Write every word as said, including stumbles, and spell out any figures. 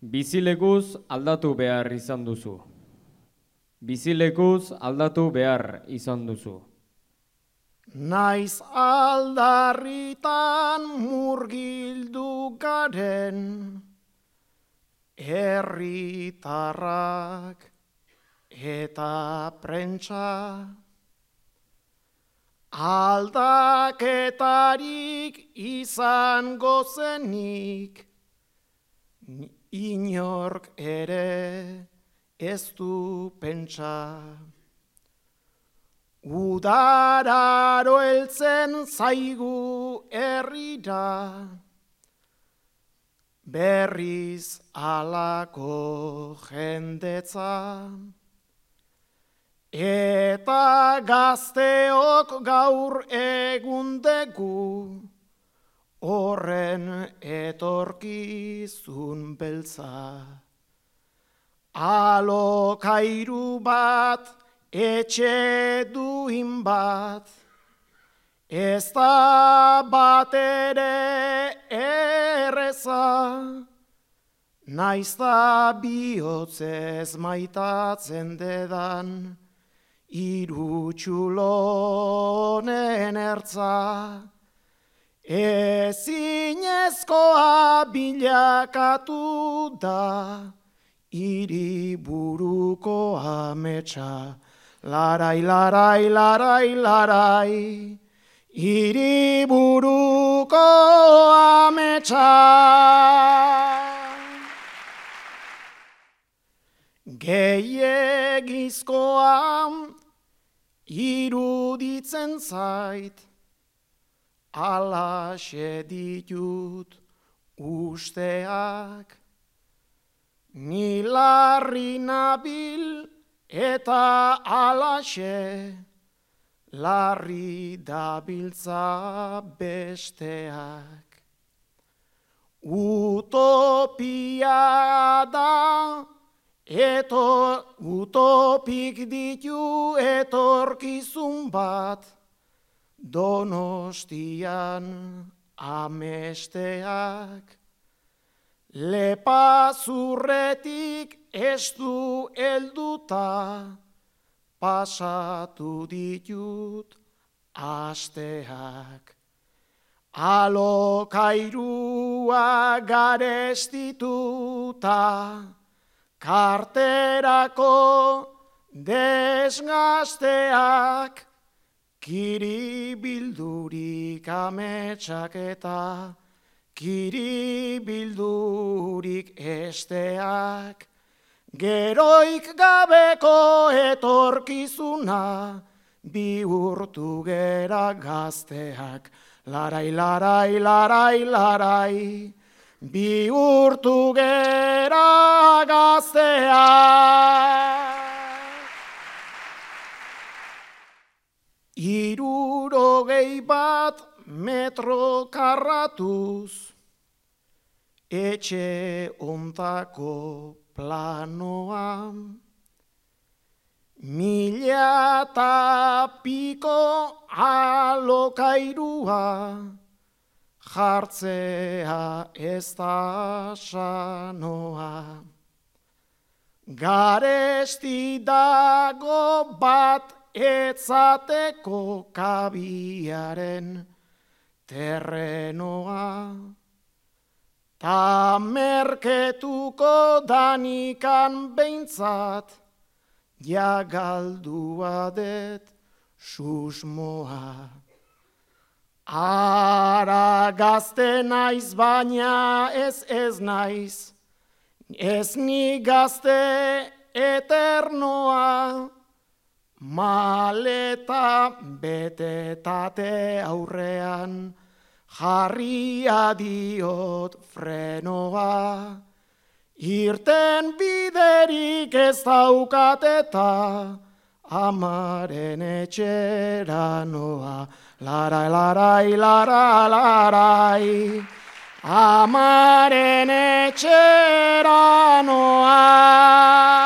Bizilekuz aldatu behar izan duzu. Bizilekuz aldatu behar izan duzu. Naiz aldarritan murgildu garen, herritarrak eta prentsa. Aldaketarik izango zenik, inork ere ez du pentsa. Udararo heltzen zaigu herrira, berriz alako jendetza. Eta gazteok gaur egundegu, horren etorkizun beltza. Alokairu bat, etxe duin bat, ez da bat ere erreza, naiz da bihotzez maitatzen dedan, hiru txulonen ertza. Ezinezkoa bilakatu da, hiriburuko ametsa. Larai, larai, larai, larai, hiriburuko ametsa. Gehiegizkoa iruditzen zait, alaxe ditut usteak. Ni larri nabil eta alaxe, larri dabiltza besteak. Utopia da, eto utopik ditu etorkizun bat, Donostian amesteak. Lepazurretik ez du helduta, pasatu ditut asteak. Alokairua garestituta, karterako desgasteak. Kiribildurik ametsak eta kiribildurik esteak. Geroik gabeko etorkizuna, bihurtu gera gazteak. Larai, larai, larai, larai, bihurtu gera gazteak. Hirurogei bat metro karratuz, etxe ontako planoa. Mila eta piko alokairua, jartzea ez da sanoa. Garesti dago bat etzateko kabiaren terrenoa. Ta merketuko danikan behintzat, ja galdua det susmoa. Ara gazte naiz baina ez ez naiz, ez ni gazte eternoa. Maleta betetate aurrean, jarria diot frenoa. Irten biderik ez daukat eta, amaren etxera noa. Larai, larai, larai, larai, amaren etxera noa.